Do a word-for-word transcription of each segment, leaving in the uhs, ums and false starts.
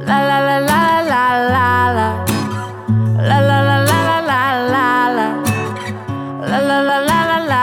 ла-ла-ла-ла-ла-ла-ла, ла-ла-ла-ла-ла-ла-ла, ла-ла-ла-ла-ла-ла.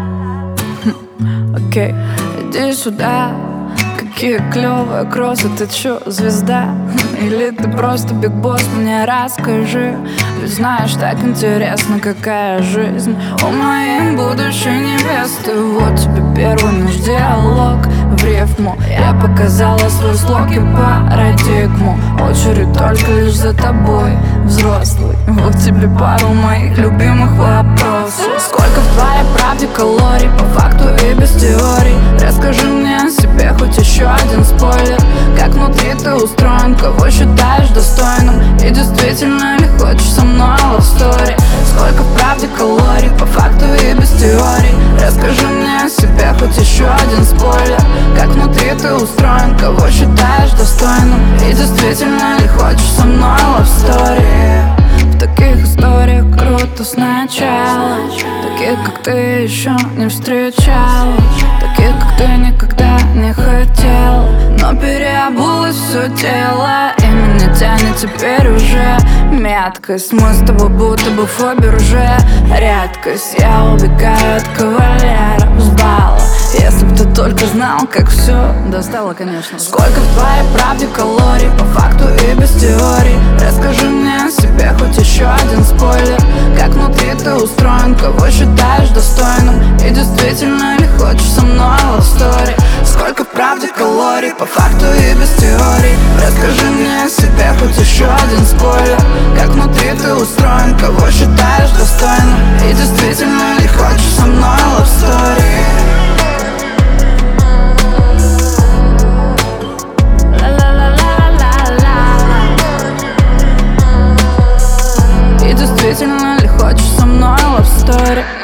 Окей, иди сюда. Какие клёвые кроссы, ты чё, звезда? Или ты просто биг босс, мне расскажи. Ведь знаешь, так интересно, какая жизнь у моей будущей невесты. Вот тебе первый наш диалог в рифму. Я показала свой слог и парадигму. Очередь только лишь за тобой, взрослый. Вот тебе пару моих любимых вопросов. Сколько в твоей правде калорий, по факту и без теорий? Расскажи мне о себе, хоть еще один спойлер. Как внутри ты устроен, кого считаешь достойным? И действительно ли хочешь со мной love story? Сколько в правде калорий, по факту и без теорий? Расскажи мне о себе, хоть еще один спойлер. Как внутри ты устроен, кого считаешь достойным? И действительно ли хочешь со мной love story? В таких историях круто сначала. Таких, как ты, еще не встречал. Таких, как ты, никогда не хотел. Но переобулось все тело, и меня тянет теперь уже меткость. Мы с тобой будто бы Фаберже. Редкость, я убегаю от кавалеров с бала. Если б ты только знал, как все достало, конечно. Сколько в твоей правде калорий, по факту и без теорий? Расскажи мне о себе, хоть еще один спойлер. Как внутри ты устроен, кого считаешь достойным? И действительно ли хочешь со мной love story? Сколько в правде калорий, по факту и без теорий? Расскажи мне о себе, хоть еще один спойлер. Как внутри ты устроен, кого считаешь достойным? И действительно ли хочешь со мной love story? Действительно ли хочешь со мной love story?